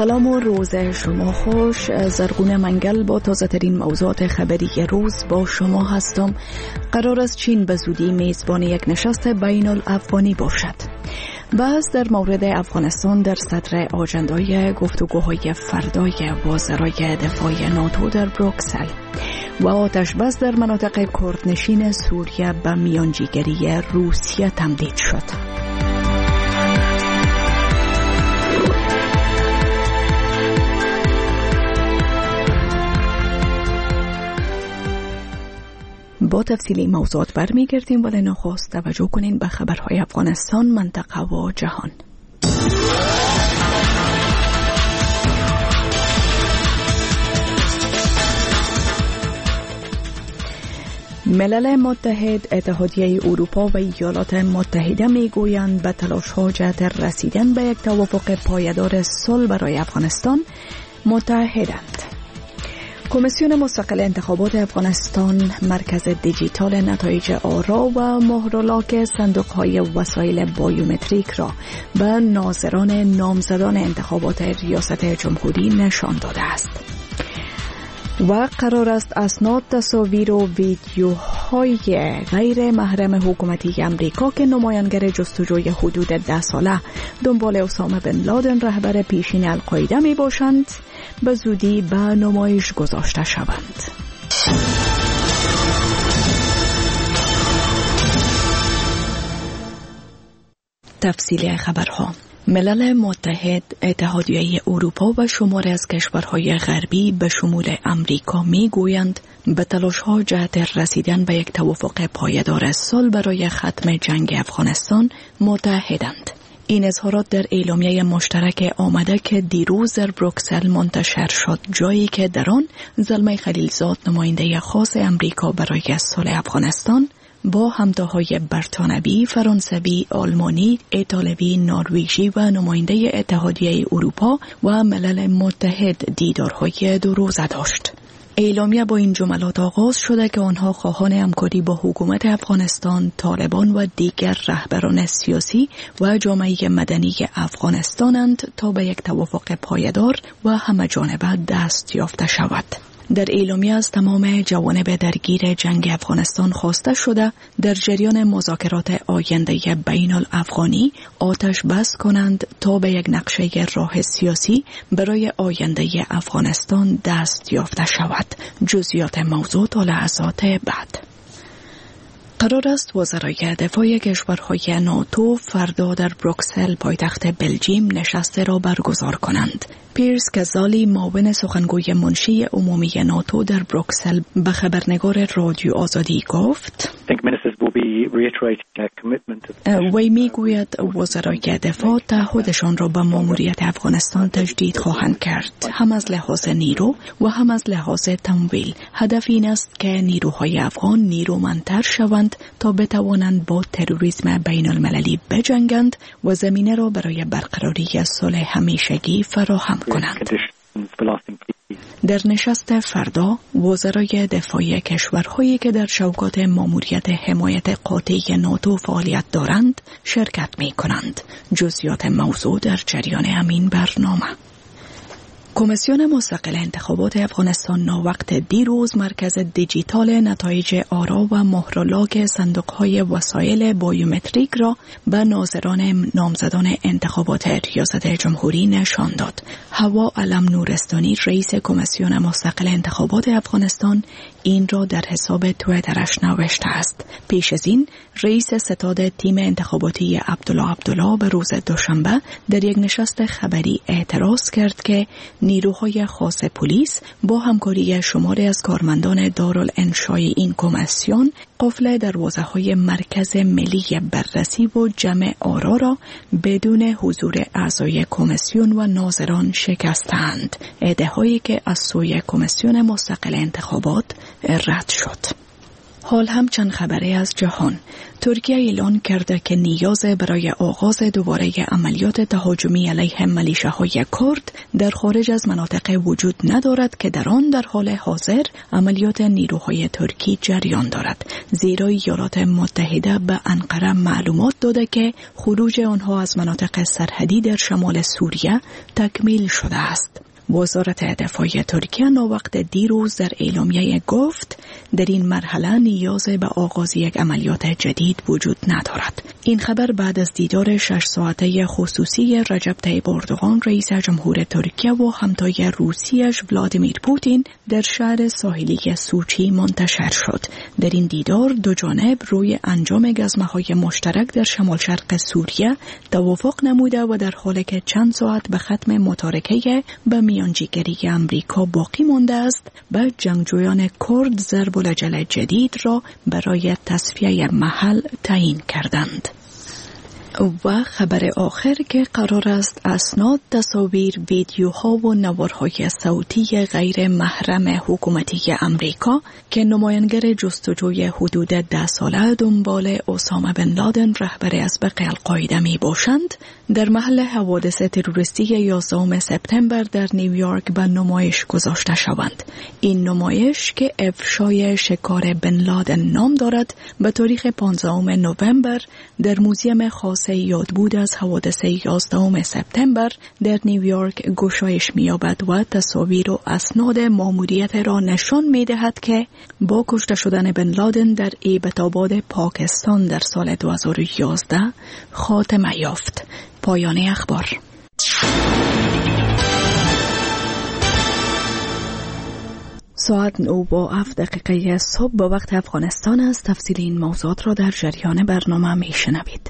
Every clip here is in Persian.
سلام و روز شما خوش. زرگون منگل با تازه ترین موضوعات خبری روز با شما هستم. قرار است چین به زودی میزبان یک نشست بین الافغانی باشد. بحث در مورد افغانستان در صدر آجندای گفتگوهای فردای وزرای دفاع ناتو در بروکسل و آتش بس در مناطق کردنشین سوریه به میانجیگری روسیه تمدید شد. با تفصیل موضوعات برمیگردیم، ولی نخست توجه کنین به خبرهای افغانستان، منطقه و جهان. ملل متحد، اتحادیه اروپا و ایالات متحده میگویند به تلاش‌ها جهت رسیدن به یک توافق پایدار صلح برای افغانستان متحدند. کمیسیون مستقل انتخابات افغانستان مرکز دیجیتال نتایج آرا و مهرلاک صندوق‌های وسایل بایومتریک را به ناظران نامزدان انتخابات ریاست جمهوری نشان داده است و قرار است اسناد، تصاویر و ویدیوهای غیر محرم حکومتی امریکا که نمایانگر جستجوی حدود 10 ساله دنبال اسامه بن لادن رهبر پیشین القاعده می باشند به زودی به نمایش گذاشته شوند. تفصیل خبرها. ملل متحد، اتحادیه اروپا و شماری از کشورهای غربی به شمول امریکا میگویند به تلاش‌ها جهت رسیدن به یک توافق پایدار صلح برای ختم جنگ افغانستان متحدند. این اظهارات در اعلامیه مشترک آمده که دیروز در بروکسل منتشر شد، جایی که در آن زلمه خلیلزاد نماینده خاص امریکا برای صلح افغانستان با همتاهای برتانوی، فرانسوی، آلمانی، ایتالوی، نروژی و نماینده اتحادیه اروپا و ملل متحد دیدارهای 2 روزه داشت. اعلامیه با این جملات آغاز شده که آنها خواهان همکاری با حکومت افغانستان، طالبان و دیگر رهبران سیاسی و جامعه مدنی افغانستانند تا به یک توافق پایدار و همه‌جانبه دست یافته شود. در اعلامیه از تمام جوانب درگیر جنگ افغانستان خواسته شده در جریان مذاکرات آینده بین الافغانی آتش بس کنند تا به یک نقشه راه سیاسی برای آینده افغانستان دست یافته شود. جزئیات موضوع تا لحظات بعد. قرار است وزرای دفاع کشورهای ناتو فردا در بروکسل پایتخت بلژیم نشست را برگزار کنند. پیرس کزالی، معاون سخنگوی منشی عمومی ناتو در بروکسل به خبرنگار رادیو آزادی گفت وی میگوید وزرای دفاع تعهدشان را به ماموریت افغانستان تجدید خواهند کرد، هم از لحاظ نیرو و هم از لحاظ تمویل. هدف این است که نیروهای افغان نیرومندتر شوند تا بتوانند با تروریسم بین المللی بجنگند و زمینه را برای برقراری صلح همیشگی فراهم کنند. در نشست فردا وزرای دفاع کشورهایی که در شوکات ماموریت حمایت قاطع ناتو فعالیت دارند شرکت می کنند. جزئیات موضوع در جریان همین برنامه. کمیسیون مستقل انتخابات افغانستان ناوقت دیروز مرکز دیجیتال نتایج آرا و مهرلاک صندوق‌های وسایل بایومتریک را به ناظران نامزدان انتخابات ریاست جمهوری نشان داد. هوا علم نورستانی، رئیس کمیسیون مستقل انتخابات افغانستان، این را در حساب توییترش نوشته است. پیش از این رئیس ستاد تیم انتخاباتی عبدالله به روز دوشنبه در یک نشست خبری اعتراض کرد که نیروهای خاص پلیس با همکاری شماری از کارمندان دارالانشای این کمیسیون قفل دروازه‌های مرکز ملی بررسی و جمع آرا را بدون حضور اعضای کمیسیون و ناظران شکستند. ادعایی که از سوی کمیسیون مستقل انتخابات رد شد. حال هم چند خبری از جهان. ترکیه اعلان کرده که نیاز برای آغاز دوباره عملیات تهاجمی علیه ملیشه‌های کرد در خارج از مناطق وجود ندارد که در آن در حال حاضر عملیات نیروهای ترکی جریان دارد، زیرا ایالات متحده به انقره معلومات داده که خروج آنها از مناطق سرحدی در شمال سوریه تکمیل شده است. وزارت دفاع ترکیه ناوقت دیروز در اعلامیه گفت در این مرحله نیاز به آغاز یک عملیات جدید وجود ندارد. این خبر بعد از دیدار 6 ساعته خصوصی رجب طیب اردوغان رئیس جمهور ترکیه و همتای روسیش ولادیمیر پوتین در شهر ساحلی سوچی منتشر شد. در این دیدار دو جانب روی انجام گزمه‌های مشترک در شمال شرق سوریه توافق نموده و در حالی که چند ساعت به ختم متارکه به میانجیگری امریکا باقی مانده است، به جنگجویان کرد ضرب العجل جدید را برای تصفیه محل تعیین کردند. و خبر آخر که قرار است اسناد، تصاویر، ویدیوها و نوارهای صوتی غیر محرم حکومتی امریکا که نمایانگر جستجوی حدود 10 ساله دنبال اسامه بن لادن رهبر اسبق القاعده می باشند، در محل حوادث تروریستی 11 سپتامبر در نیویورک به نمایش گذاشته شوند. این نمایش که افشای شکار بن لادن نام دارد، به تاریخ 15 نوامبر در موزیم خاص یادبود از حوادث 11 سپتامبر در نیویورک گشایش می‌یابد و تصاویر و اسناد ماموریت را نشان می‌دهد که با کشته شدن بن لادن در ایبت‌آباد پاکستان در سال 2011 خاتمه یافت. پایان اخبار. ساعت 9:07 صبح با وقت افغانستان است. تفصیل این موضوعات را در جریان برنامه میشنوید.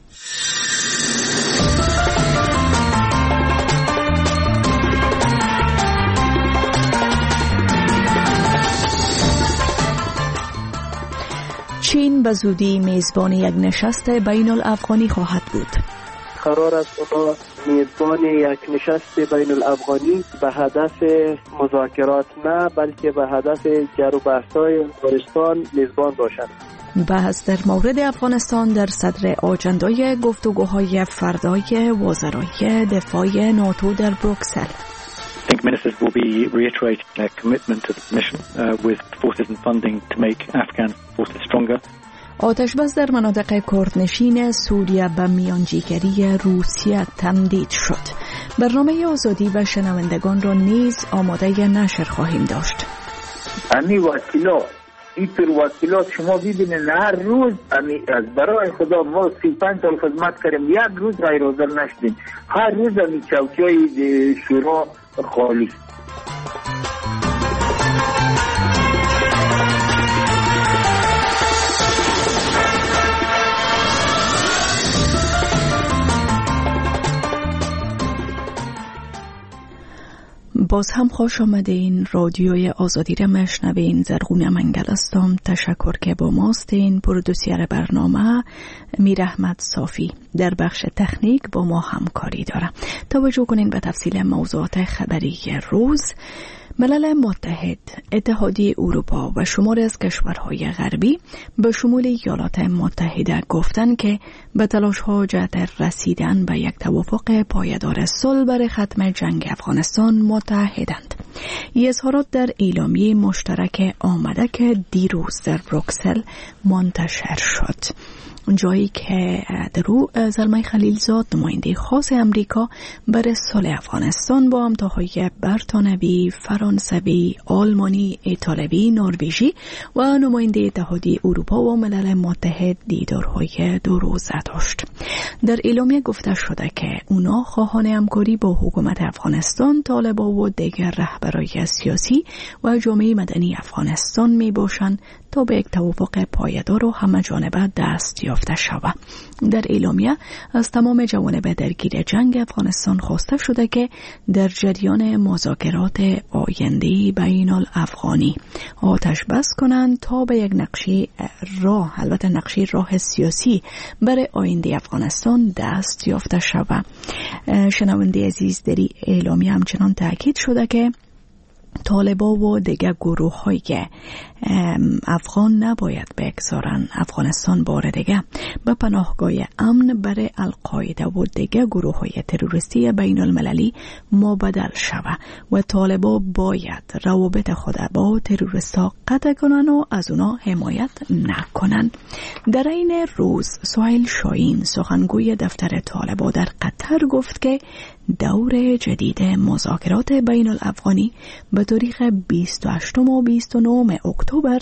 چین به زودی میزبان یک نشست بین الافغانی خواهد بود. قرار است با میزبان یک نشست بین الافغانی به هدف مذاکرات نه، بلکه به هدف جر و بحث‌های افغانستان میزبان باشند. بحث در مورد افغانستان در صدر آجندای گفتگوهای فردای وزرای دفاع ناتو در بروکسل. I think ministers will be reiterating their commitment to the mission with forces and funding to make Afghan forces stronger. آتش‌بس در مناطق کردنشین سوریه به میانجیگری روسیه تمدید شد. برنامه آزادی و شنوندگان را نیز آماده نشر خواهیم داشت. اینطور وکیلات شما ببینید هر روز از برای خدا ما 35 سال خدمت کردیم، یک روز غیر حاضر نشدیم. هر روز این چوکیای شورا خالی. باز هم خوش آمدین. رادیوی آزادی را مشنوین. زرغون منگل هستم. تشکر که با ماستین. پرودوسر برنامه میر احمد صافی در بخش تکنیک با ما همکاری داره. توجه کنین به تفصیل موضوعات خبری روز. ملل متحد، اتحادیه اروپا و شماری از کشورهای غربی به شمول ایالات متحده گفتند که به تلاش‌ها جهت رسیدن به یک توافق پایدار صلح برای ختم جنگ افغانستان متحدند. این اظهارات در اعلامیه مشترک آمده که دیروز در بروکسل منتشر شد، جایی که درو زلمه خلیلزاد نماینده خاص امریکا برای صلح افغانستان با همتاهای برتانوی، فرانسوی، آلمانی، ایتالوی، نروژی و نماینده اتحادیه اروپا و ملل متحد دیدارهای 2 روزه داشت. در اعلامیه گفته شده که اونا خواهان همکاری با حکومت افغانستان، طالبان و دیگر رهبرای سیاسی و جامعه مدنی افغانستان می باشند تا به یک توافق پایدار و همه‌جانبه دست یافته شود. در اعلامیه از تمام جوانب درگیر جنگ افغانستان خواسته شده که در جریان مذاکرات آینده بین الافغانی آتش بس کنند تا به یک نقشه راه سیاسی برای آینده افغانستان دست یافته شود. شنونده عزیز، در اعلامیه همچنان تاکید شده که طالبا و دیگر گروه های افغان نباید بگذارن افغانستان بار دیگه به پناهگاه امن برای القاعده و دیگر گروه های تروریستی بین المللی مبدل شود و طالبا باید روابط خود با تروریستا قطع کنن و از اونا حمایت نکنن. در این روز سهیل شاهین سخنگوی دفتر طالبا در قطر گفت که دور جدید مذاکرات بین الافغانی به تاریخ 28 و 29 اکتبر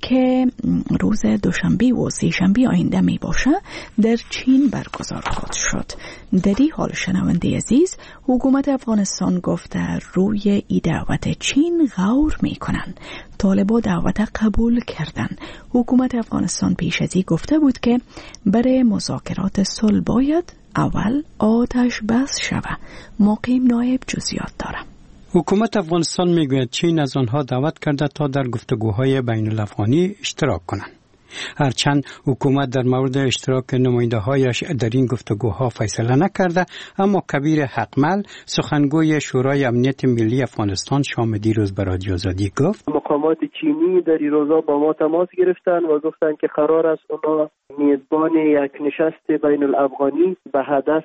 که روز دوشنبه و سه‌شنبه آینده می باشه در چین برگزار خواهد شد. در این حال شنونده عزیز، حکومت افغانستان گفته روی ای دعوت چین غور می کنن. طالبا دعوت قبول کردن. حکومت افغانستان پیش از این گفته بود که برای مذاکرات صلح باید اول آتش بس شود. مقیم نایب جزئیات دارم. حکومت افغانستان میگوید چین از آنها دعوت کرده تا در گفتگوهای بین الافغانی اشتراک کنند. هرچند حکومت در مورد اشتراک نماینده‌هایش در این گفتگوها فیصله نکرده، اما کبیر حقمل سخنگوی شورای امنیت ملی افغانستان شام دیروز به رادیو آزادی گفت مقامات چینی در این روزا با ما تماس گرفتن و گفتن که قرار است اونا میزبان یک نشست بین الافغانی به هدف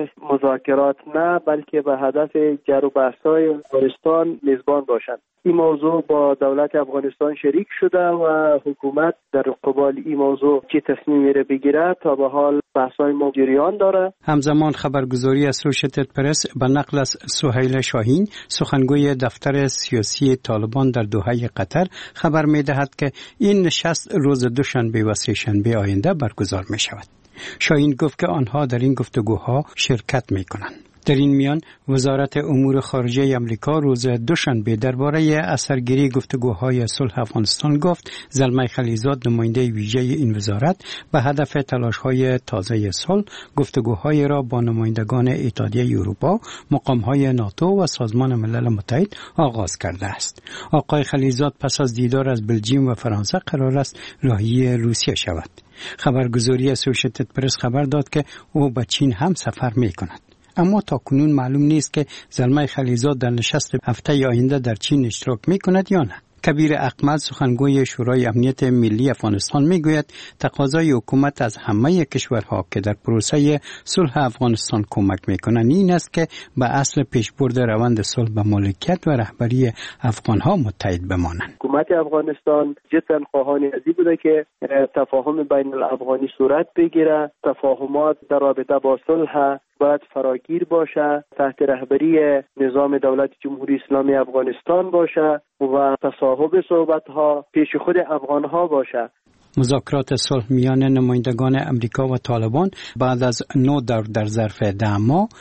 مذاکرات نه بلکه به هدف جر و بحث‌های افغانستان میزبان باشند. این موضوع با دولت افغانستان شریک شده و حکومت در قبال این موضوع چه تصمیمی را بگیره تا به حال بحث‌های ما جریان داره. همزمان خبرگزاری اسوشیتد پرس به نقل از سهیل شاهین سخنگوی دفتر سیاسی طالبان در دوحه قطر خبر می‌دهد که این نشست روز دوشنبه و سه‌شنبه آینده برگزار می‌شود. شاهین گفت که آنها در این گفتگوها شرکت می‌کنند. در این میان وزارت امور خارجه آمریکا روز دوشنبه درباره اثرگیری گفتگوهای صلح افغانستان گفت زلمه خلیزاد نماینده ویژه این وزارت به هدف تلاش‌های تازه صلح گفتگوهای را با نمایندگان اتحادیه اروپا، مقام‌های ناتو و سازمان ملل متحد آغاز کرده است. آقای خلیزاد پس از دیدار از بلژیم و فرانسه قرار است راهی روسیه شود. خبرگزاری اسوشیتد پرس خبر داد که او به چین هم سفر می‌کند. اما تا کنون معلوم نیست که زلمه خلیزاد در نشست هفته آینده در چین اشتراک می‌کند یا نه. کبیر اقمل سخنگوی شورای امنیت ملی افغانستان میگوید تقاضای حکومت از همه کشورها که در پروسه صلح افغانستان کمک میکنند این است که به اصل پیشبرد روند صلح به مالکیت و رهبری افغانها متحد بمانند. حکومت افغانستان جدا خواهان ازی بوده که تفاهم بین الافغانی صورت بگیره، تفاهمات در رابطه با صلح باید فراگیر باشه، تحت رهبری نظام دولت جمهوری اسلامی افغانستان باشه و تصاحب صحبت‌ها پیش خود افغان‌ها باشه. مذاکرات صلح میان نمایندگان امریکا و طالبان بعد از 9 دور در ظرف 10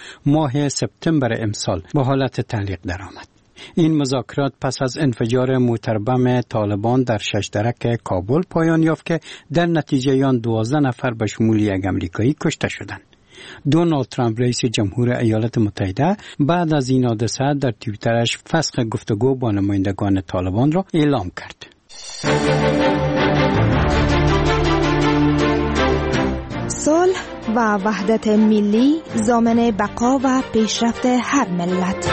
ماه سپتامبر امسال به حالت تعلیق درآمد. این مذاکرات پس از انفجار موتربم طالبان در 6 درک کابل پایان یافت که در نتیجه آن 12 نفر به شمول یک امریکایی کشته شدند. دونالد ترامپ رئیس جمهور ایالات متحده بعد از این حادثه در توییترش فسخ گفتگو با نمایندگان طالبان را اعلام کرد. صلح و وحدت ملی ضامن بقا و پیشرفت هر ملت.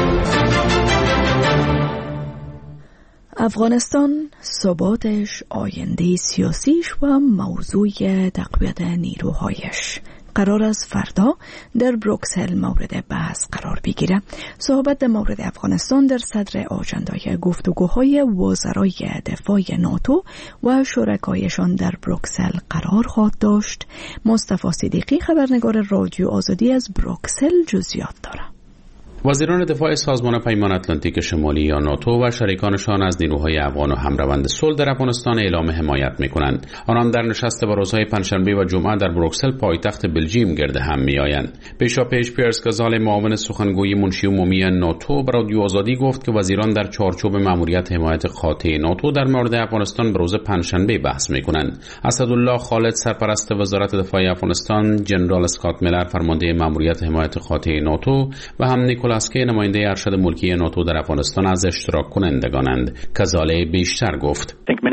افغانستان ثباتش، آینده سیاسیش و موضوع تقویت نیروهایش قرار است فردا در بروکسل مورد بحث قرار بگیره. صحبت در مورد افغانستان در صدر آجندای گفتگوهای وزرای دفاع ناتو و شرکایشان در بروکسل قرار خواهد داشت. مصطفی صدیقی خبرنگار رادیو آزادی از بروکسل جزئیات دارد. وزیران دفاع سازمان پیمان اتلانتیک شمالی یا ناتو و شریکانشان از نیروهای افغان و همروند صلح در افغانستان اعلام حمایت می‌کنند. آنان در نشست با روزهای پنجشنبه و جمعه در بروکسل پایتخت بلژیم گرد هم می‌آیند. پیشاپیش پیرس گازال معاون سخنگوی منشی عمومی ناتو به رادیو آزادی گفت که وزیران در چارچوب مأموریت حمایت قاطع ناتو در مورد افغانستان به روز پنجشنبه بحث می‌کنند. اسدالله خالد سرپرست وزارت دفاع افغانستان، جنرال اسکات میلر فرمانده مأموریت حمایت قاطع ناتو و هم نیکولاس کی نماینده ارشد ملکی ناتو در افغانستان از اشتراک کنندگانند. کزاله بیشتر گفت.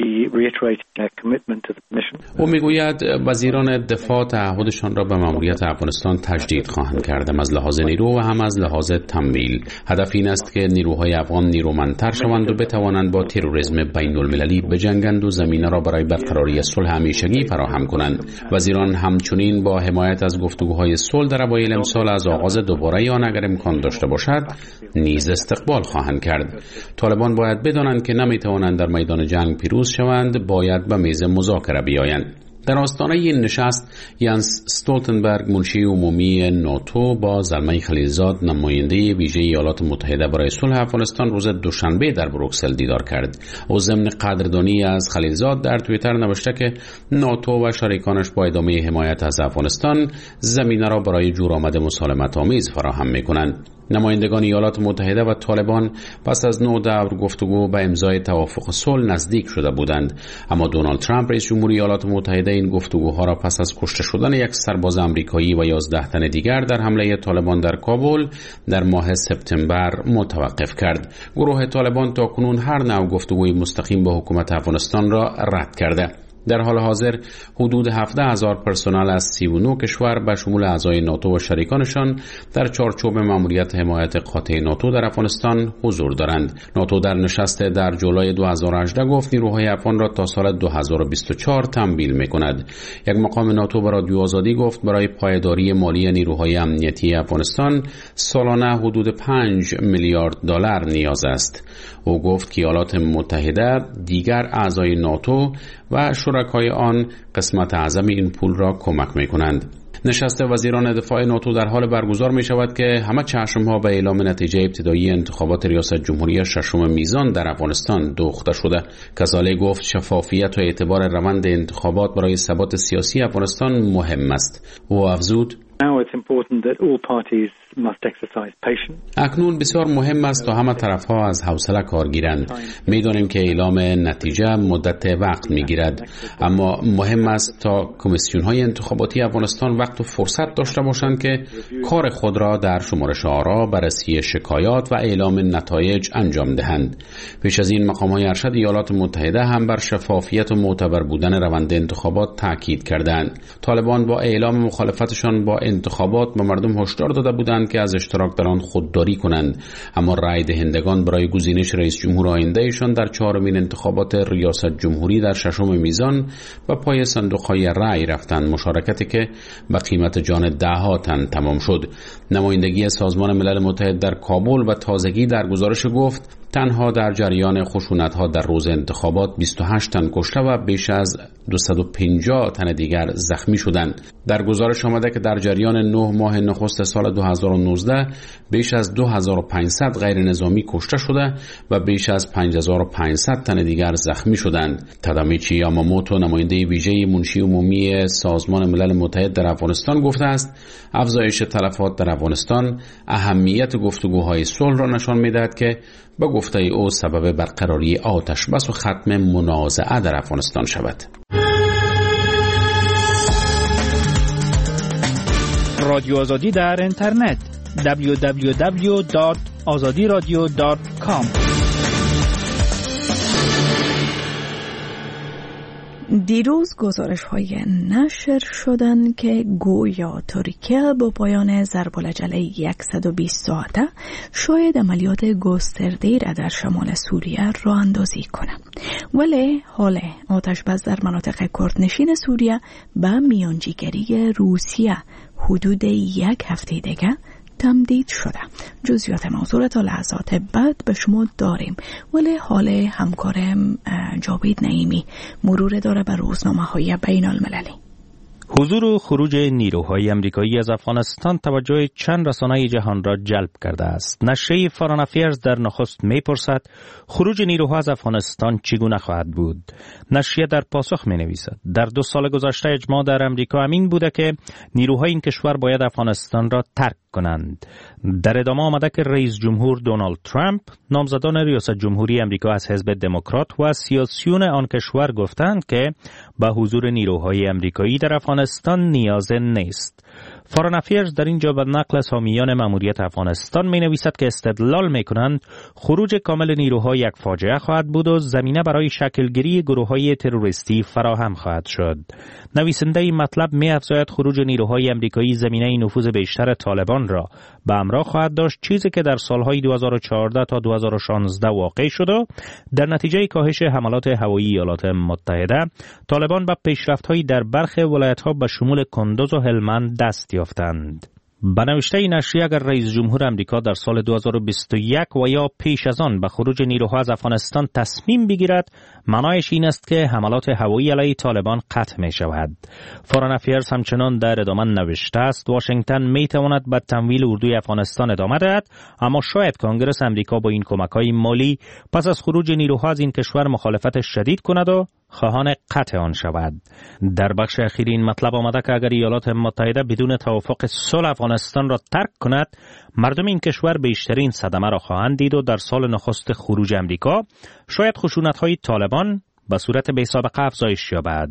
be reiterate their commitment to the mission. او میگوید وزیران دفاع تعهدشان را به مأموریت افغانستان تجدید خواهند کرد، هم از لحاظ نیرو و هم از لحاظ تمویل. هدف این است که نیروهای افغان نیرومندتر شوند و بتوانند با تروریسم بین المللی بجنگند و زمینه را برای برقراری صلح همیشگی فراهم کنند. وزیران همچنین با حمایت از گفتگوهای صلح در اوایل امسال از آغاز دوباره آن اگر امکان داشته باشد نیز استقبال خواهند کرد. طالبان باید بدانند که نمیتوانند در میدان جنگ پیروز شوند، باید به میز مذاکره بیایند. در آستانه این نشست یانس استولتنبرگ منشی عمومی ناتو با زلمه خلیلزاد نماینده ویژه ایالات متحده برای صلح افغانستان روز دوشنبه در بروکسل دیدار کرد. او ضمن قدردانی از خلیلزاد در توییتر نوشته که ناتو و شریکانش با ادامه حمایت از افغانستان زمینه را برای جورآمد مسالمت آمیز فراهم می‌کنند. نمایندگان ایالات متحده و طالبان پس از 9 دور گفتگو به امضای توافق صلح نزدیک شده بودند، اما دونالد ترامپ رئیس جمهوری ایالات متحده این گفتگوها را پس از کشته شدن یک سرباز آمریکایی و 11 تن دیگر در حمله طالبان در کابل در ماه سپتامبر متوقف کرد. گروه طالبان تاکنون هر نوع گفتگوی مستقیم با حکومت افغانستان را رد کرده. در حال حاضر حدود 17,000 پرسنل از 39 کشور به شمول اعضای ناتو و شریکانشان در چارچوب مأموریت حمایت قاطع ناتو در افغانستان حضور دارند. ناتو در نشست در جولای 2018 گفت نیروهای افغان را تا سال 2024 تمویل می‌کند. یک مقام ناتو به رادیو آزادی گفت برای پایداری مالی نیروهای امنیتی افغانستان سالانه حدود 5 میلیارد دلار نیاز است. او گفت که ایالات متحده دیگر اعضای ناتو و شرکای آن قسمت اعظم این پول را کمک می‌کنند. نشست وزیران دفاع ناتو در حال برگزار می شود که همه چشم‌ها به اعلام نتیجه ابتدایی انتخابات ریاست جمهوری 6 میزان در افغانستان دوخته شده. کذالک گفت شفافیت و اعتبار روند انتخابات برای ثبات سیاسی افغانستان مهم است. او افزود اکنون بسیار مهم است تا همه طرف‌ها از حوصله کار گیرند. می‌دانیم که اعلام نتیجه مدت وقت می‌گیرد، اما مهم است تا کمیسیون‌های انتخاباتی افغانستان وقت و فرصت داشته باشند که کار خود را در شمارش آرا، بررسی شکایات و اعلام نتایج انجام دهند. پیش از این مقام‌های ارشد ایالات متحده هم بر شفافیت و معتبر بودن روند انتخابات تاکید کردند. طالبان با اعلام مخالفتشان با انتخابات به مردم هشدار داده بودند که از اشتراک در آن خودداری کنند، اما رای دهندگان برای گزینش رئیس جمهور آیندهشان در 4مین انتخابات ریاست جمهوری در 6 میزان و پای صندوق‌های رای رفتند، مشارکتی که به قیمت جان ده‌ها تن تمام شد. نمایندگی سازمان ملل متحد در کابل و تازگی در گزارش گفت تنها در جریان خشونت‌ها در روز انتخابات 28 تن کشته و بیش از 250 تن دیگر زخمی شدند. در گزارش آمده که در جریان 9 ماه نخست سال 2019 بیش از 2500 غیر نظامی کشته شده و بیش از 5500 تن دیگر زخمی شدند. تادامیچی یاماموتو نماینده ویژه منشی عمومی سازمان ملل متحد در افغانستان گفته است افزایش تلفات در افغانستان اهمیت گفتگوهای صلح را نشان می‌دهد که با گفته او سبب برقراری آتش بس و ختم منازعه در افغانستان شود. رادیو آزادی در اینترنت www.azadiradio.com. دیروز گزارش‌های نشر شدند که گویا ترکیه با پایان ضرب‌العجله 120 ساعته شاید عملیات گسترده را در شمال سوریه راه اندازی کند، ولی حال آتش بس در مناطق کردنشین سوریه به میانجیگری روسیه حدود 1 هفته دیگه تمدید شده. جزئیات موضوع تا لحظات بعد به شما داریم، ولی حال همکارم جاوید نعیمی مرور داره بر روزنامه‌های بین المللی. حضور و خروج نیروهای امریکایی از افغانستان توجه چند رسانه جهان را جلب کرده است. نشریه فارن افیرز در نخست می‌پرسد خروج نیروها از افغانستان چگونه خواهد بود. نشریه در پاسخ می‌نویسد در 2 سال گذشته اجماع در امریکا همین بوده که نیروهای این کشور باید افغانستان را ترک کنند. در ادامه آمده که رئیس جمهور دونالد ترامپ نامزدان ریاست جمهوری امریکا از حزب دموکرات و سیاسیون آن کشور گفتند که به حضور نیروهای امریکایی در افغانستان نیاز نیست. فارن افیرز در اینجا به نقل از حامیان ماموریت افغانستان می نویسد که استدلال می کنند خروج کامل نیروها یک فاجعه خواهد بود و زمینه برای شکلگیری گروه‌های تروریستی فراهم خواهد شد. نویسنده این مطلب می افزاید خروج نیروهای امریکایی زمینه نفوذ بیشتر طالبان را به همراه خواهد داشت، چیزی که در سالهای 2014 تا 2016 واقع شد و در نتیجه کاهش حملات هوایی ایالات متحده طالبان به پیشرفت‌هایی در برخی ولایت‌ها به شمول کندوز و هلمند دست یافتند. به نوشته نشریه اگر رئیس جمهور امریکا در سال 2021 و یا پیش از آن به خروج نیروها از افغانستان تصمیم بگیرد، معنایش این است که حملات هوایی علیه طالبان قطع می شود. فارن افیرز همچنان در ادامه نوشته است واشنگتن می تواند به تمویل اردوی افغانستان ادامه دهد، اما شاید کنگرس امریکا با این کمک‌های مالی پس از خروج نیروها از این کشور مخالفت شدید کند و خواهان قطع آن شود. در بخش اخیر این مطلب آمده که اگر ایالات متحده بدون توافق صلح افغانستان را ترک کند، مردم این کشور بیشترین صدمه را خواهند دید و در سال نخست خروج امریکا شاید خشونت‌های طالبان به صورت بی‌سابقه افزایش یابد.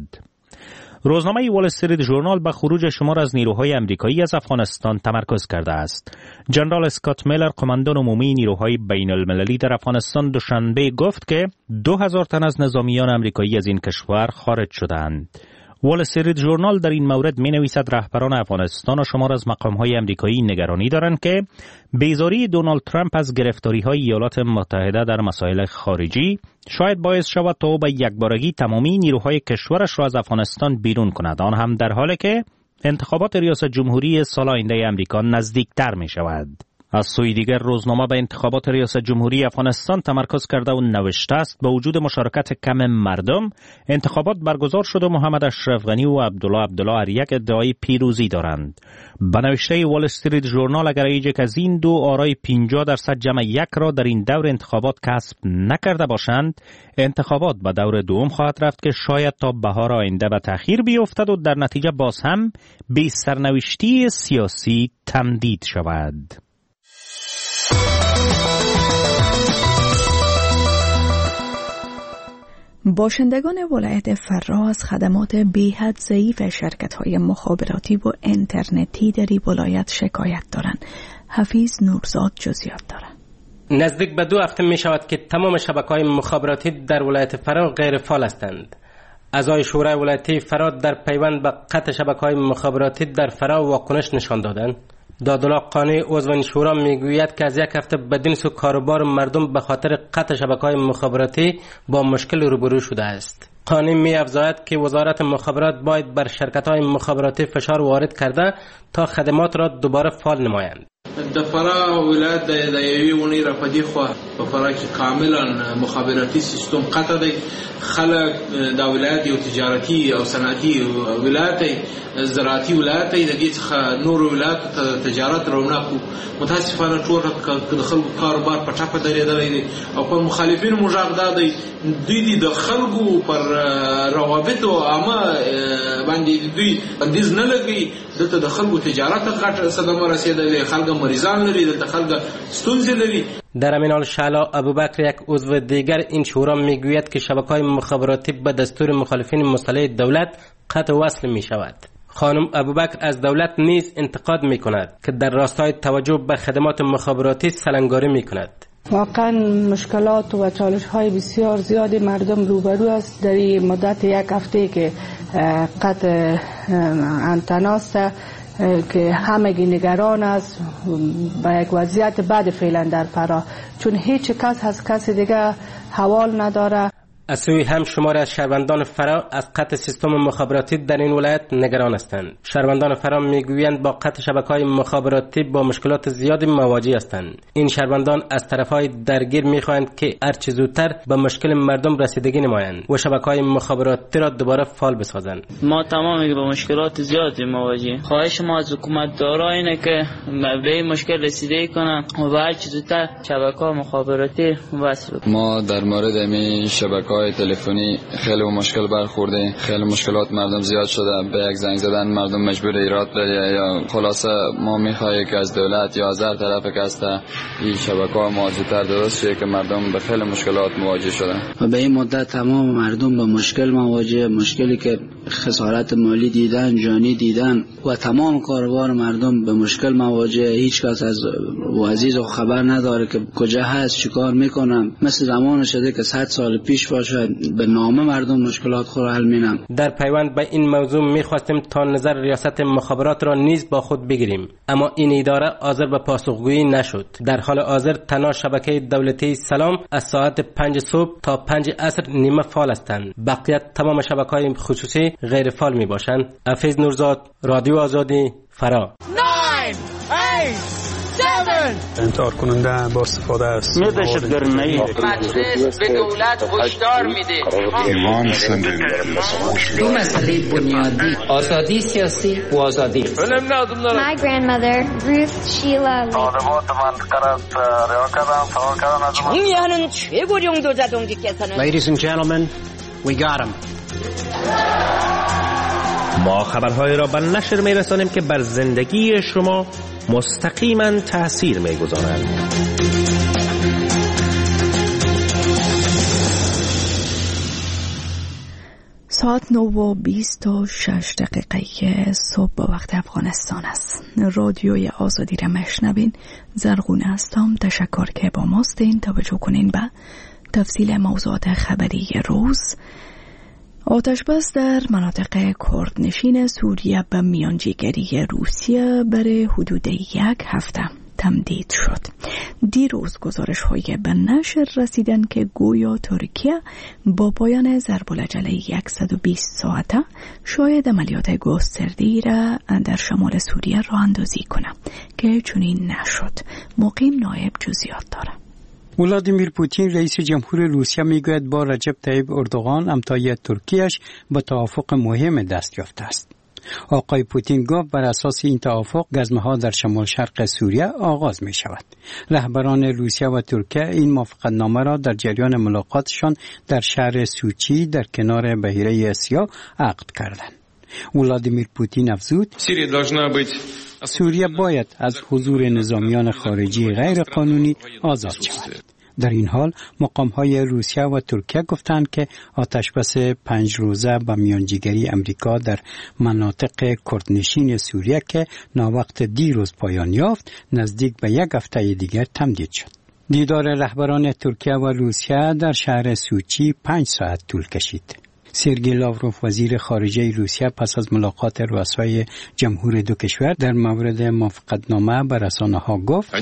روزنامه وال استریت ژورنال به خروج شمار از نیروهای امریکایی از افغانستان تمرکز کرده است. جنرال اسکات میلر، قماندان عمومی نیروهای بین المللی در افغانستان، دوشنبه گفت که 2000 تن از نظامیان امریکایی از این کشور خارج شدند. وال استریت ژورنال در این مورد می نویسد رهبران افغانستان و شمار از مقام‌های امریکایی نگرانی دارند که بیزاری دونالد ترامپ از گرفتاری‌های ایالات متحده در مسائل خارجی شاید باعث شود تا او به یکبارگی تمامی نیروهای کشورش را از افغانستان بیرون کند، آن هم در حالی که انتخابات ریاست جمهوری سال آینده امریکا نزدیکتر می شود. از سوی دیگر روزنامه به انتخابات ریاست جمهوری افغانستان تمرکز کرده و نوشته است با وجود مشارکت کم مردم انتخابات برگزار شده و محمد اشرف غنی و عبدالله اریک ادعای پیروزی دارند. به نوشته وال استریت ژورنال اگر یک از این دو آرای 50% جمع یک را در این دور انتخابات کسب نکرده باشند، انتخابات به دور دوم خواهد رفت که شاید تا بهار آینده به تأخیر بیفتد و در نتیجه باز هم به سرنوشتی سیاسی تمدید شود. باشندگان ولایت فرا از خدمات بی‌حد ضعیف شرکت‌های مخابراتی و اینترنتی در این ولایت شکایت دارند. حفیظ نورزاد جزئیات دارد. نزدیک به 2 هفته می شود که تمام شبکه‌های مخابراتی در ولایت فرا غیر فعال هستند. اعضای شورای ولایتی فرا در پیوند به قطع شبکه‌های مخابراتی در فرا واکنش نشان دادند. دادالله قانی عضو این شورا میگوید که از 1 هفته بدین سو کاروبار مردم به خاطر قطع شبکه‌های مخابراتی با مشکل روبرو شده است. قانی می‌افزاید که وزارت مخابرات باید بر شرکت‌های مخابراتی فشار وارد کرده تا خدمات را دوباره فعال نمایند. د فرا ولایت د یوې ونې را پدې خوا په فرا کې کاملا مخابراتي سیستم قطع دی. خلک د ولایت یو تجارتي او صنعتي ولایت دی، زراعتي ولایت دی، د دې څخه نور ولایت ته تجارت رونق متاسفانه ټول د خلکو کاروبار په ټاپه درېدلی دی او په مخالفینو مژغ دا دی دوی د خلکو پر روابطو عامه باندې دوی بندیز نه لګوي. دلته د خلکو تجارت غټ صدمه رسېدلې، خلک مریضان لري، دلته خلک ستونزې لري. در همین حال شعلا ابوبکر یک عضو دیگر این شورا میگوید که شبکه‌های مخابراتی به دستور مخالفین مسلح دولت قطع وصل می شود. خانم ابوبکر از دولت نیز انتقاد می کند که در راستای توجه به خدمات مخابراتی سلنگاری می کند. واقعا مشکلات و چالش‌های بسیار زیادی مردم روبرو است در این مدت 1 هفته که قطع انتناست که همگی نگران است با یک وضعیت بد فعلا در فرا، چون هیچ کس از کسی دیگه حوال نداره. از سوی هم شماری از شهروندان فرا از قطع سیستم مخابراتی در این ولایت نگران هستند. شهروندان فرا میگویند با قطع شبکه‌های مخابراتی با مشکلات زیادی مواجه هستند. این شهروندان از طرف‌های درگیر می‌خواهند که هر چه زودتر به مشکل مردم رسیدگی نمایند و شبکه‌های مخابراتی را دوباره فعال بسازند. ما تمامی با مشکلات زیادی مواجه. خواهش ما از حکومت دارا اینه که به این مشکل رسیدگی کنند و به هر چه زودتر شبکه‌های مخابراتی وصل کنند. ما در مورد این شبکه شبکه‌های تلفنی خیلی مشکل برخورده، خیلی مشکلات مردم زیاد شده. به یک زنگ زدن مردم مجبور ایراد بده یا خلاصه ما می‌خوایم که از دولت یا از هر طرف که هست این شبکه‌ها موجودتر درست شه که مردم به خیلی مشکلات مواجه شدن. و به این مدت تمام مردم به مشکل مواجه، مشکلی که خسارت مالی دیدن، جانی دیدن و تمام کاروبار مردم به مشکل مواجه. هیچ کس از عزیز و خبر نداره که کجا هست، چیکار میکنم. مثل زمان شده که 100 سال پیش باشه، به نامه مردم مشکلات خود حل مینم. در پیوند به این موضوع میخواستیم تا نظر ریاست مخابرات را نیز با خود بگیریم، اما این اداره حاضر به پاسخگویی نشد. در حال حاضر تنها شبکه دولتی سلام از ساعت 5 صبح تا 5 عصر نیمه فعال هستند. بقیه تمام شبکه‌های خصوصی غیر فعال می باشند. حفیظ نورزاد، رادیو آزادی، فرا. 9 8 7 انتحار کننده با استفاده است. مجلس به دولت هشدار میده. دو مسئله بنیادی، آزادی سیاسی و آزادی. My grandmother, Ruth Sheila Lee. 정의하는 최고령 도자동지께서는 Ladies and gentlemen, we got him. ما خبرهای را به نشر می‌رسانیم که بر زندگی شما مستقیما تأثیر می‌گذارند. ساعت 9:26 صبح به وقت افغانستان است. رادیوی آزادی را میشنوین. زرغونه هستم. تشکر که با ماستین. توجه کنین به تفصیل موضوعات خبری روز. آتش بس در مناطق کردنشین سوریه به میانجیگری روسیه برای حدود 1 هفته تمدید شد. دیروز گزارش‌های به نشر رسیدن که گویا ترکیه با پایان ضرب‌العجله 120 ساعته شاید عملیات گسترده‌ای را در شمال سوریه راه اندازی کنه که چنین نشد. مقیم نایب جزئیات داره. ولادیمیر پوتین رئیس جمهور روسیه میگوید با رجب طیب اردوغان همتای ترکیهش به توافق مهم دست یافته است. آقای پوتین گفت بر اساس این توافق گزمه‌ها در شمال شرق سوریه آغاز می شود. رهبران روسیه و ترکیه این موافقتنامه را در جریان ملاقاتشان در شهر سوچی در کنار بحیره سیاه عقد کردند. ولادیمیر پوتین افزود سوریه باید از حضور نظامیان خارجی غیر قانونی آزاد شود. در این حال مقام‌های روسیه و ترکیه گفتند که آتشبس 5 روزه با میانجیگری امریکا در مناطق کردنشین سوریه که ناوقت دیروز پایان یافت نزدیک به 1 هفته دیگر تمدید شد. دیدار رهبران ترکیه و روسیه در شهر سوچی 5 ساعت طول کشید. سرگئی لاوروف وزیر خارجه روسیه پس از ملاقات رؤسای جمهور دو کشور در مورد موافقتنامه به رسانه‌ها گفت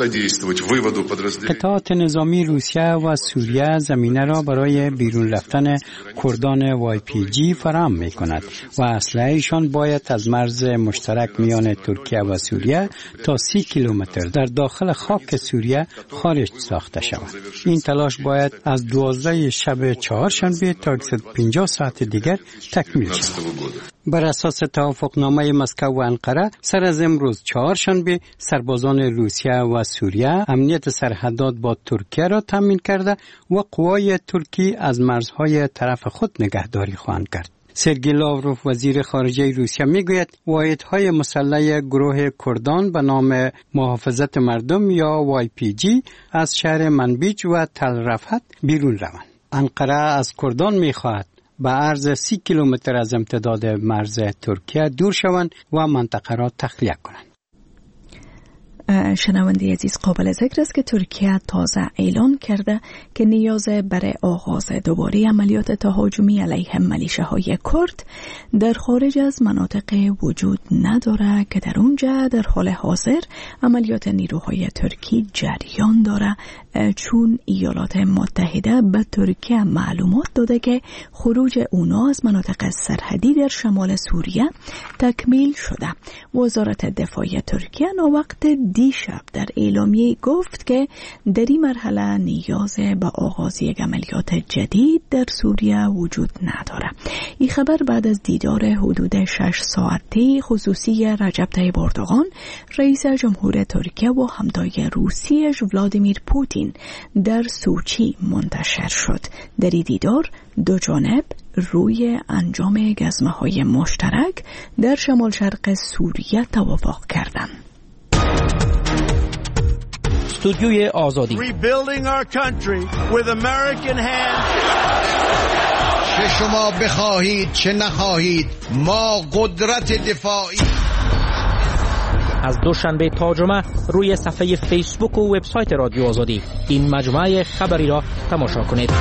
قطعات نظامی روسیه و سوریه زمینه را برای بیرون رفتن کردان YPG فراهم می‌کند و اسلحه‌شان باید از مرز مشترک میان ترکیه و سوریه تا 30 کیلومتر در داخل خاک سوریه خارج ساخته شود. این تلاش باید از 12 شب چهارشنبه تا 50 ساعت دیگر تکمیل شد. بر اساس توافقنامه مسکو و انقره سر از امروز چهارشنبه سربازان روسیه و سوریه امنیت سرحدات با ترکیه را تامین کرده و قوای ترکی از مرزهای طرف خود نگهداری خواهند کرد. سرگئی لاوروف وزیر خارجه روسیه میگوید واحدهای مسلح گروه کردان به نام محافظت مردم یا YPG از شهر منبیج و تل رفحت بیرون روند. انقره از کردان میخواهد به عرض 30 کیلومتر از امتداد مرز ترکیه دور شوند و منطقه را تخلیه کنند. شنونده عزیز، قابل ذکر است که ترکیه تازه اعلان کرده که نیاز برای آغاز دوباره عملیات تهاجمی علیه میلیشه‌های کرد در خارج از مناطق وجود نداره که در اونجا در حال حاضر عملیات نیروهای ترکی جریان داره، چون ایالات متحده به ترکیه معلومات داده که خروج اونا از مناطق سرحدی در شمال سوریه تکمیل شده. وزارت دفاع ترکیه ناوقت دیشب در اعلامیه گفت که در این مرحله نیاز به آغاز یک عملیات جدید در سوریه وجود نداره. این خبر بعد از دیدار حدود 6 ساعته خصوصی رجب طیب اردوغان رئیس جمهور ترکیه و همتای روسیش ولادیمیر پوتین در سوچی منتشر شد. در این دیدار دو جانب روی انجام گزمه‌های مشترک در شمال شرق سوریه توافق کردند. استودیوی آزادی. Rebuilding our country with American hands. چه شما بخواهید چه نخواهید ما قدرت دفاعی. از دوشنبه تا جمعه روی صفحه فیسبوک و وبسایت رادیو آزادی این مجموعه خبری را تماشا کنید.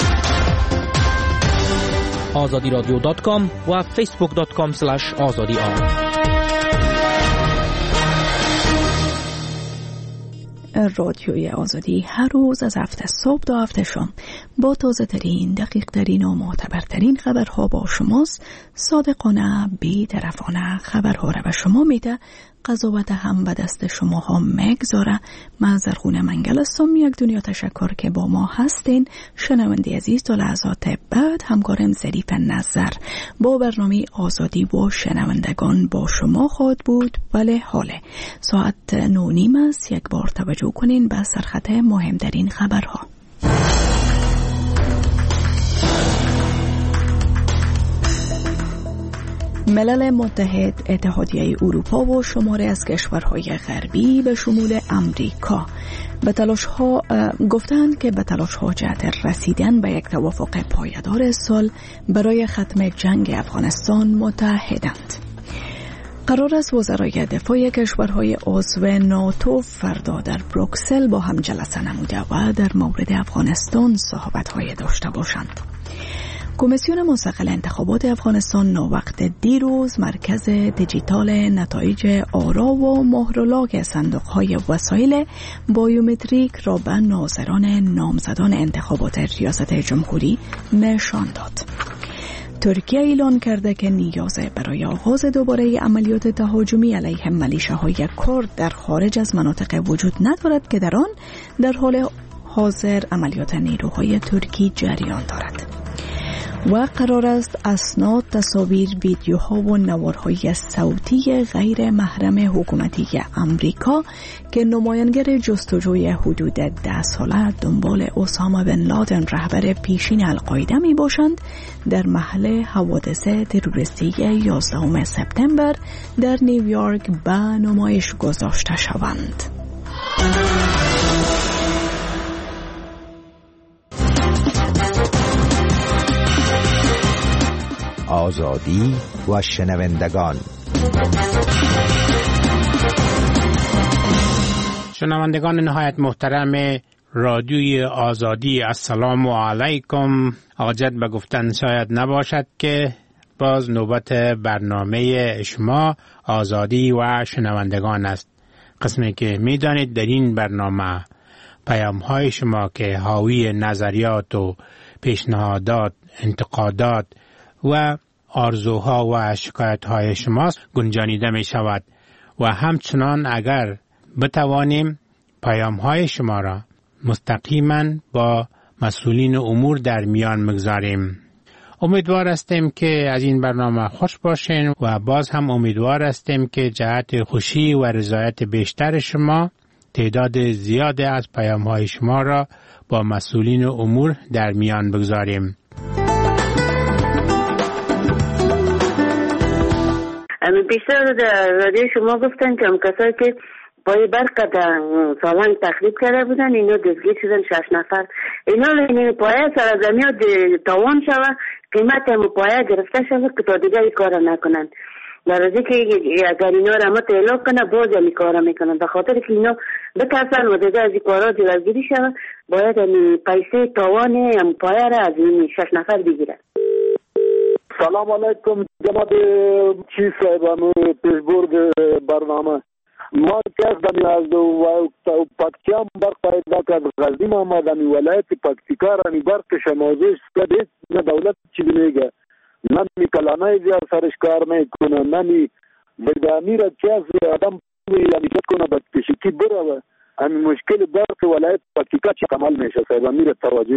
azadiradio.com و facebook.com/azadi. رادیوی آزادی هر روز از هفته صبح تا هفته شام با تازه ترین، دقیق ترین و معتبرترین خبرها با شماست. صادقانه، بی‌طرفانه خبرها را به شما میده. قضاوت هم به دست شما ها مگذاره. من زرخونه منگل هستم. یک دنیا تشکر که با ما هستین. شنونده عزیز، تا لحظات بعد همکارم ظریف نظر با برنامه آزادی و شنوندگان با شما خواهد بود. بله حاله ساعت 9:30 است. یک بار توجه کنین به سرخط مهمترین خبرها. ملل متحد، اتحادیه اروپا و شماری از کشورهای غربی به شمول امریکا به تلاش‌ها گفتند که به تلاش‌ها جهت رسیدن به یک توافق پایدار صلح برای ختم جنگ افغانستان متحدند. قرار است وزرای دفاع کشورهای عضو ناتو فردا در بروکسل با هم جلسه نموده و در مورد افغانستان صحبت‌های داشته باشند. کمیسیون مستقل انتخابات افغانستان ناوقت دیروز مرکز دیجیتال نتایج آرا و مهرلاک صندوق‌های وسایل بایومتریک را به ناظران نامزدان انتخابات ریاست جمهوری نشان داد. ترکیه اعلان کرده که نیاز برای آغاز دوباره عملیات تهاجمی علیه ملیشه‌های کرد در خارج از مناطق وجود ندارد که در آن در حال حاضر عملیات نیروهای ترکی جریان دارد. و قرار است اسناد، تصاویر، ویدیوها و نوارهای صوتی غیر محرم حکومتی امریکا که نمایانگر جستجوی حدود 10 ساله دنبال اسامه بن لادن رهبر پیشین القاعده می باشند در محل حوادث تروریستی 11 سپتامبر در نیویورک به نمایش گذاشته شوند. آزادی و شنوندگان. شنوندگان نهایت محترم رادیوی آزادی، السلام علیکم. عاجت به گفتن شاید نباشد که باز نوبت برنامه شما آزادی و شنوندگان است. قسمی که میدانید در این برنامه پیام‌های شما که حاوی نظریات و پیشنهادات، انتقادات و آرزوها و شکایت‌های شماست گنجانیده می شود و همچنان اگر بتوانیم پیام‌های شما را مستقیما با مسئولین امور در میان مگذاریم. امیدوار هستیم که از این برنامه خوش باشین و باز هم امیدوار هستیم که جهت خوشی و رضایت بیشتر شما تعداد زیاد از پیام‌های شما را با مسئولین امور در میان بگذاریم. بیشتر در رادیو شما گفتن که هم کسایی که پای برق در سالنگ تخریب کرده بودن اینا دستگیر شدن 6 نفر. اینا پایه سرزمی ها تاوان شوه، قیمت هم پایه گرفته شوه که تا دیگه ای کار نکنن. در روزی که اگر اینا را مت اعلام کنه باز هم کار میکنن، به خاطر که اینا بترسن و دیگه از این کارها جلوگیری شوه باید پیسه تاوان هم پایه را از این 6 نفر بگیرن. سلام علیکم جناب چیز صاحبان پیشبرد برنامه. ما کس دمی از پاکتیام برق پیدا کرد غزیم آمد دمی ولایت پاکتیکا رانی برق شمازش کده نه دولت چی بینیگه نمی کلانه زیاد سرش کار میکنه نمی بدامی را کس آدم یعنی کنه به کشیکی بره همین مشکل برق ولایت پکتیکا چه کمال میشه صاحب امیر توجه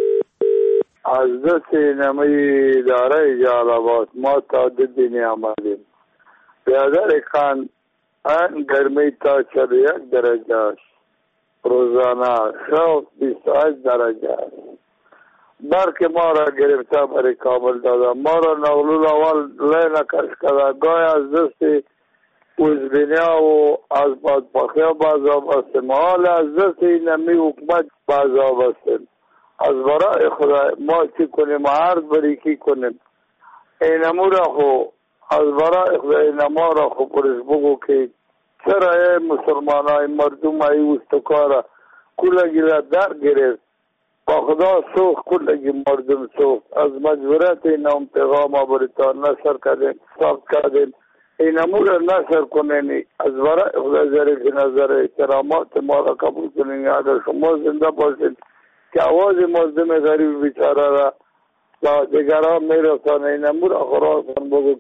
از دست نمی اداره جلالآباد ما تا دینی آمدیم. بیادر خان ان گرمی تا 41 درجه است. روزانه شب 28 درجه است. برق ما را گرفته برای کامل داده. ما را نقلول اول لین کش کرده. گاه از دست وزبینیا و از بادپاخی بازا بستیم. حال از دست نمی حکومت بازا بستیم. از برای خدا ما چی کنیم عرض بری کی کنیم اینمو را خو از برای خدا اینما را خو پرش بگو که چرا مسلمان های مردم های استکارا کلگی را در گرفت با خدا سوخ کلگی مردم سوخ از مجبورت این پیغام آبریتا نشر کردیم ثابت کردیم اینمو را نشر کنین از برای خدا ظریف نظر احترامات ما را قبول کنین اگر شما زنده باشید که آواز مردم غریب بیچاره را با دیگران میرسانه اینمو را خراسان بگو.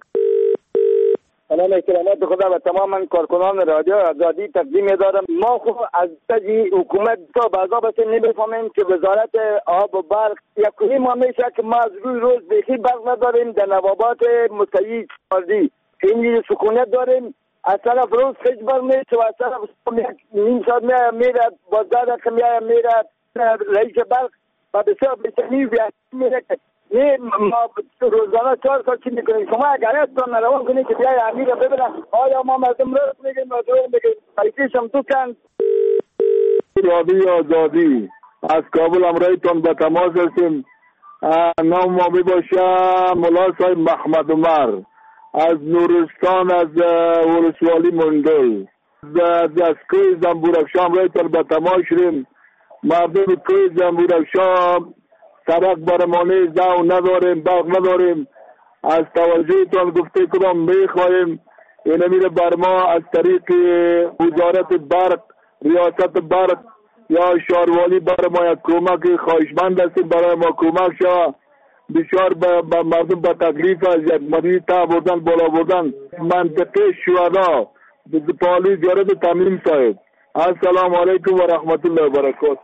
سلام احترامات خدا و تمام کارکنان رادیو آزادی تقدیم دارم. ما خب از تجی حکومت تا بعضا بس نمیفهمیم که وزارت آب و برق یکونی ما میشه که ما از روز بخی برق نداریم در نوابات مستعی چاردی اینجی سکونت داریم از طرف روز خیج برق میشه و از طرف نیم ساعت میره بازدار که میره رئیس برق و بسیار بسیاری میره نه ما روزانه 4 ساعت چی میکنیم. شما اگر هستان نروان کنید که بیای امیر ببرن آیا ما مردم رو میگیم مردم میگیم پیسیش هم تو کن. رادیو آزادی از کابل امرایتون به تماس هستیم. نام ما میباشه مولا صاحب محمد عمر از نورستان از ولسوالی مندل از کوی زنبورافشان رایتون به تماس شدیم. مردم کوی زنبورافشان سرک برمانه زو نداریم برق نداریم. از توجهتان گفته کدام میخواهیم این میره بر ما از طریق وزارت برق ریاست برق یا شاروالی بر ما یک کمک خواهشمند هستیم برای ما کمک شود. بسیار به مردم به تکلیف از یک مریض تا بردن بالا بردن منطقه شهدا پالی جارد تمیم صاحب. السلام علیکم و رحمت الله و برکاته.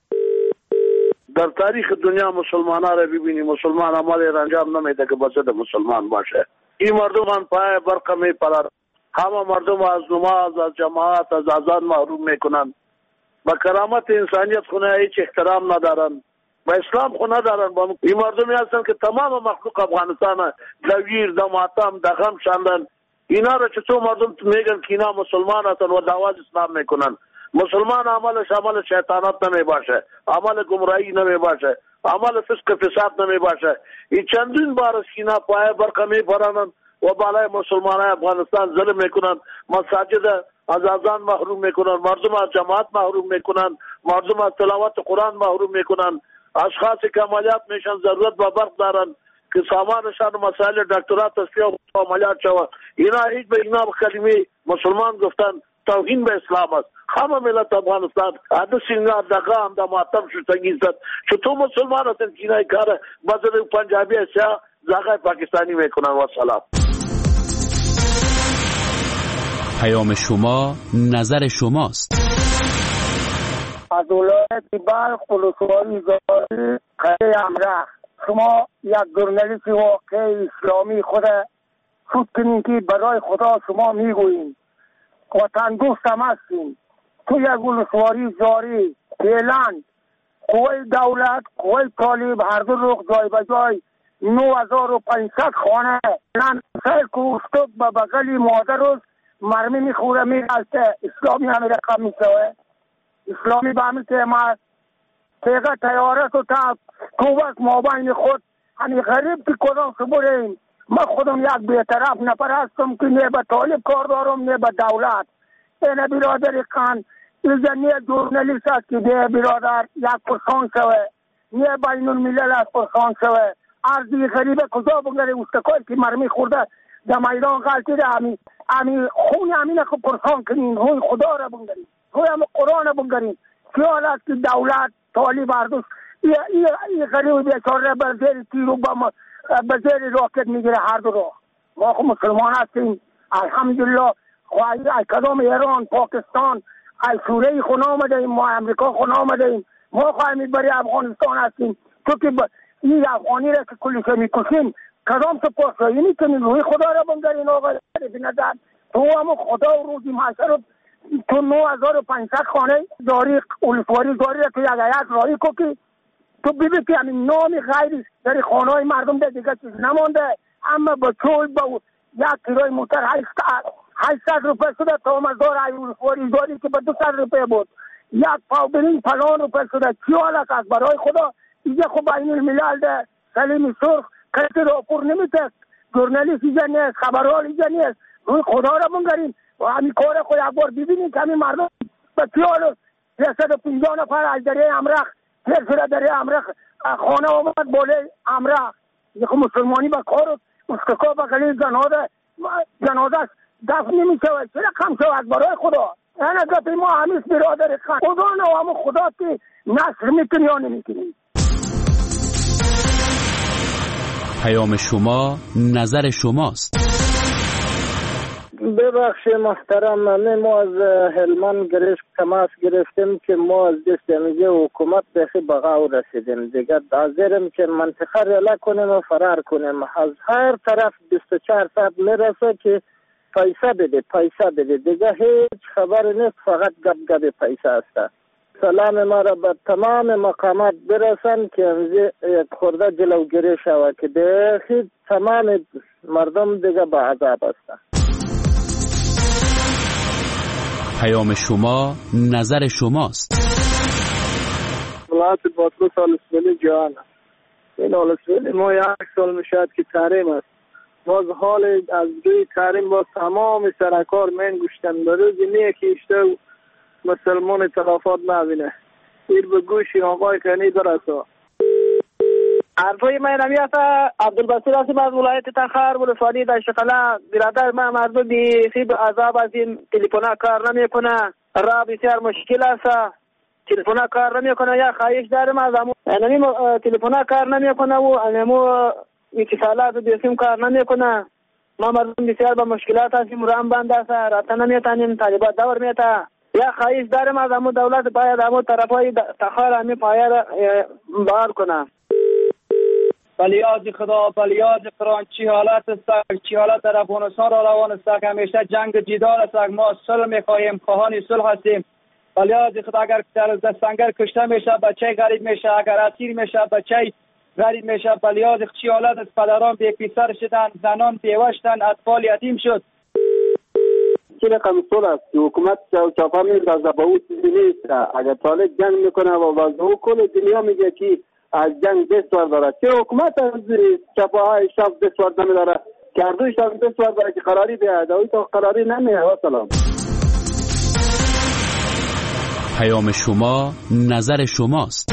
در تاریخ دنیا مسلمان ها را ببینی مسلمان عمل انجام نمیده که بسید مسلمان باشه. این مردم هم پای برق میپرن. همه مردم از نماز از جماعت از اذان محروم میکنن. با کرامت انسانیت خونه هیچ احترام ندارن. با اسلام خونه ندارن. این مردمی هستن که تمام مخلوق افغانستان دویر دماتم دغم شاندن. اینا را چطور مردم میگن که اینا مسلمان هستن و دعوت اسلام میکنن. مسلمان عملش عمل شیطانات نمی باشه، عمل گمراهی نمی باشه، عمل فسق فساد نمی باشه. این چندین بار از اینا پای برق می پرانند و بالای مسلمان افغانستان ظلم میکنن. مساجد از اذان محروم میکنن، مردم از جماعت محروم میکنن، مردم از تلاوت قرآن محروم میکنن. اشخاص که عملیات میشن ضرورت به برق دارن که سامانشان مسائل دکترات تصفیه و عملیات شود. اینا هیچ به اینا کلمه مسلمان گفتن توهین به اسلام است. همه ملت افغانستان عدد سینگار دقا هم دا معتم شدگی زد. چطور مسلمان هستن که اینای کار بزر پنجابی سیاه زاغای پاکستانی میکنن. و سلام. پیام شما نظر شماست. از ولایت بلخ ولسوالی زاری قلعه امره شما یک ژورنالیست واقعی اسلامی خود خود کنین که برای خدا شما میگوییم وطن دوست هم هستیم. تو یک ولسوالی زاری فعلا قوی دولت قوی طالب هر دو رخ جای به جای 9500 خانه فعلا سر کوستک به بغلی مادر روز مرمی میخوره میرسته. اسلامی همین رقم میشوه. اسلامی به همین تیمه تیغه تیاره تو بس مابین خود همین غریب که کدام سبوریم. من خودم یک بیطرف نفر هستم که نه به طالب کار دارم نه به دولت. این برادر خان اینجا نه جورنالیست است که ده برادر یک پرسان شوه نه بین الملل از پرسان شوه. ارزی غریبه کجا بگره استکال که مرمی خورده در میدان غلطی ده همی خون همینه که پرسان کنین روی خدا را بگرین روی هم قرآن بگرین. خیال است که دولت طالب بردوش این غریب بیچاره بر زیر تیرو به زیر راکت میگیره هر دو رو. ما خود مسلمان هستیم الحمدلله ای کدام ایران، پاکستان، ای سوریه خون آمده ایم، ما امریکا خون آمده ایم، ما خواهیم برای افغانستان هستیم. تو که این افغانی را که کلیش میکشیم کدام سپاس را اینی که روی خدا را بنگرین آقا بنظر تو هم خدا و روزی محشر تو 9500 خانه داری اولسواری داری را تو یک آیت رایی کو که تو ببین که همین نامی غیری در خانه های مردم در دیگه چیز نمانده. اما با چول با یک کیلوی موتر 800 روپیه شده تا مزدار اولسواری داری که با 200 روپیه بود. یک پاو برین پلان روپیه شده. چی حالک است برای خدا؟ اینجا خب بین الملل ده سلیم سرخ کسی راپور نمیده، ژورنالیست اینجا نیست، خبرحال اینجا نیست. روی خدا را بنگریم و همین کار خود یک بار ببینیم که همین مردم به چی حال است. 350 نفر از دریای امرخ تیر شده، دریای امرخ خانه آمد بالای امرخ. یه خب مسلمانی به کار است، مسککا به قلیل جنازه دفن نمی شود. چرا کم شود برای خدا؟ این اگه ما همیش برادر خان خدا نه همون خدا که نصر میکنی یا نمیکنی. پیام شما نظر شماست. ببخشید محترم، ما از هلمند تماس گرفتیم که ما از دست میگه حکومت بخی بغاو رسیدیم دیگه، حاضریم که منطقه رلا کنیم و فرار کنیم. از هر طرف 24 ساعت میرسه که پیسه بده دیگه هیچ خبر نیست، فقط گپ پیسه است. سلام ما را به تمام مقامات برسن که یک خورده جلوگیری شود که دیگه تمام مردم دیگه به عذاب هستند. پیام شما نظر شماست. ولایت بطرس آلسویلی جهان. این آلسویلی ما 1 سال میشد که تحریم است. ما از حال از دوی تحریم با تمام سرکار من گوشتن به روزی نیه که اشته مسلمان تلافات نبینه. ایر به گوشی آقای کنی برسا. حرفای من نمیاد. عبدالبصیر هستیم از ولایت تخار ولسوالی دشتقلا. برادر من مردم بیخی به عذاب هستیم، تلفن کار نمیکنه، راه بسیار مشکل است، تلفن کار نمیکنه. یا خواهش دارم از همون تلفن کار نمیکنه و همون اتصالات بیسیم کار نمیکنه. ما مردم بسیار به مشکلات هستیم، رام بند است، رابطه نمیتونیم، طالبات دور میته. یا خواهش دارم از همون دولت باید همون طرفای تخار همین پایه را بحال کنه. بلیاد خدا، بلیاد قرآن، چی حالت است، چی حالت در افغانستان را روان است که همیشه جنگ جدال است. ما صلح میخواهیم، خواهان صلح هستیم. بلیاد خدا اگر در دستنگر کشته میشه بچه غریب میشه، اگر اسیر میشه بچه غریب میشه. بلیاد چی حالت است، پدران بی پسر شدن، زنان بیوه شدن، اطفال یتیم شد. چی رقم صلح است که حکومت چاپا میرزه به او چیزی نیست. اگر طالب جنگ میکنه و وضعه کل دنیا میگه که از جنگ دستور داره. چرا حکومت از چپاهای شب دستور نمیداره؟ کردوش هم دستور داره که قراری بیاید. اوی تا قراری نمیه. و سلام. پیام شما نظر شماست.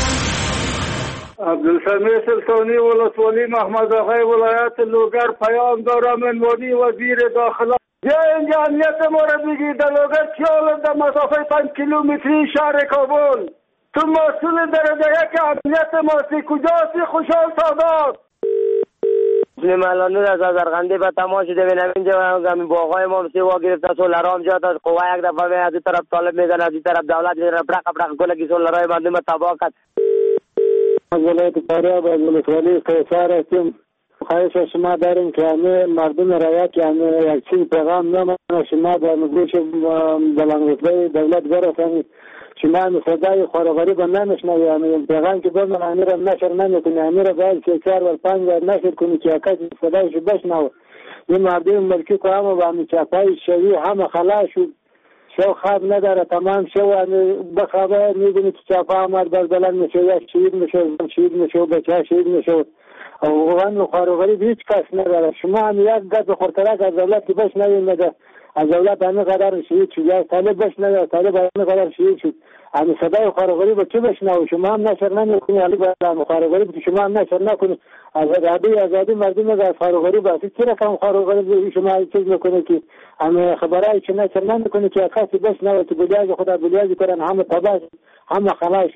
عبدالسمیع سلطانی ولسوالی محمد آقای ولایت لوگر. پیام دارم من ولی وزیر داخله. یا اینجا امنیت ما را بگی در لوگر چیال در مسافه 5 کیلومتری شهر کابل. تو مسئول درجه یک امنیت ماسی کجاست؟ خوشحال سادات ملانور از ازرغندی به تماش ببینم اینجا همین باغای ما سیوا گرفته سولرام جات از قوه یک دفعه از این طرف طالب میزن، از این طرف دولت میزن، برق کلگی سولرای مردم تباه کرد. از ولایت فاریاب از ولسوالی قیصر هستیم. خواهش از شما داریم که همه مردم رعیت که همه یک چیز پیغام نمانه شما در گوش بلندرتبه دولت برسانید. شما همه صدای خوراغری با نمیشنوی، همه پیغام که بمن همه را نشر نمیکنی، همه را باید که 4 و 5 نشر کنی که کسی صدایشو بشنو. این مردم ملکی که همه با همه چپای شوی همه خلاص شو خواب نداره، تمام شو بخوابه میبینی که چپا آمد باز بلند میشه، یک شهید میشه بچه شهید میشه. اوغان خوراغری به هیچ کس نداره. شما هم یک گپ خورترک از دولت که بشنوید نده، از دولت همه قدر شهید شد، یا طالب بشنوید طالب همه قدر شهید شد. همه صدای خوراغری به چه بشنوید؟ شما هم نشر نمیکنید، علی برام خوراغری به شما هم نشر نکنید. آزادی مردم از خوراغری باید چه رقم خوراغری شما چیز میکنه که همه خبرای چه نشر نمیکنه که کسی بشنوید که بلیاج خدا بلیاج کردن همه تباش همه خلاص شد.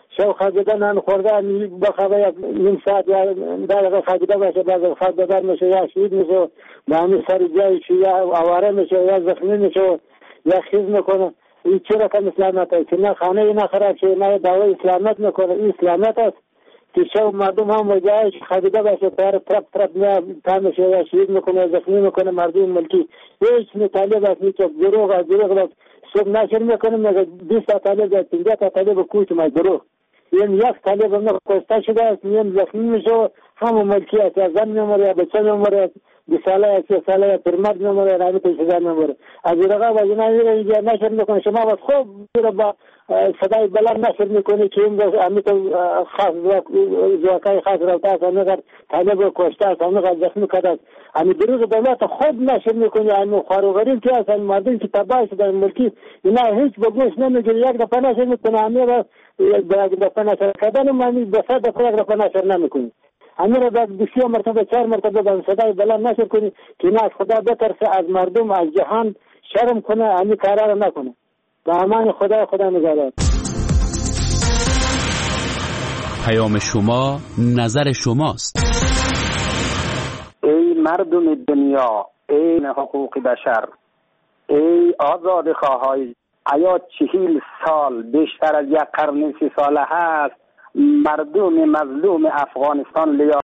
شو خریده نان خورده بخوابه نیم ساعت یا دقیقه خریده باشه بعد خریده میشه یا شهید میشه به همین سر جایش یا آواره میشه یا زخمی میشه یا خیز میکنه. این چی رقم اسلامت است که نه خانه ای نه خراب شه نه دعوی اسلامت میکنه. این اسلامت است که شو مردم هم وجایش خریده باشه طرف نه تامشه یا شهید میکنه زخمی میکنه مردم ملکی هیچ مطالب است نیست. دروغ صبح نشر میکنه مگه 20 تا طالب 50 تا طالب کوچ ما دروغ این یک طالب هم کشته شده است نیم زخمی میشه همه ملکی است زن میموره یا بچه میموره 2 ساله یا 3 ساله یا پرمرد میموره رابطه شده میموره. از رقم و جنایی را اینجا نشر میکنه شما باید خوب با صدای بلند نشر میکنه که این امیت خاص زواکای خاص روتا است همه طالب کشته است همه زخمی کرده است. امی دروغ دولت خود نشر میکنه امی خواروغریم که است مردم که تباه شده ملکی اینا هیچ بگوش نمیگیره یک دفعه نشر میکنه همه را یک دفعه نشر کردن معنی 2 دفعه یک دفعه نشر نمیکنه. همه را باید 2 مرتبه 4 مرتبه با صدای بلند نشر کنی که اینا از خدا بترسه از مردم از جهان شرم کنه امی کارا را نکنه. با امان خدا نگهدار. پیام شما نظر شماست. ای مردم دنیا، ای حقوق بشر، ای آزاد خواهای آیا 40 سال بیشتر از 1 قرن 30 ساله هست مردم مظلوم افغانستان